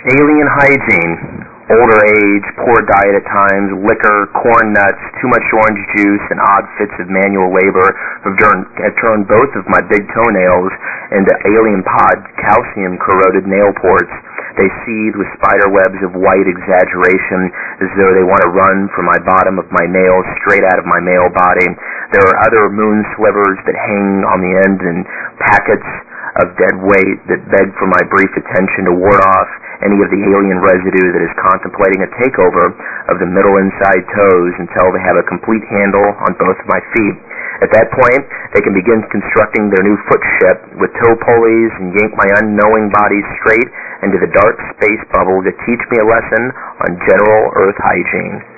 Alien hygiene. Older age, poor diet at times, liquor, corn nuts, too much orange juice, and odd fits of manual labor have turned both of my big toenails into alien pod calcium-corroded nail ports. They seethe with spider webs of white exaggeration as though they want to run from my bottom of my nails straight out of my male body. There are other moon slivers that hang on the end and packets of dead weight that beg for my brief attention to ward off any of the alien residue that is contemplating a takeover of the middle inside toes until they have a complete handle on both of my feet. At that point, they can begin constructing their new foot ship with toe pulleys and yank my unknowing body straight into the dark space bubble to teach me a lesson on general Earth hygiene.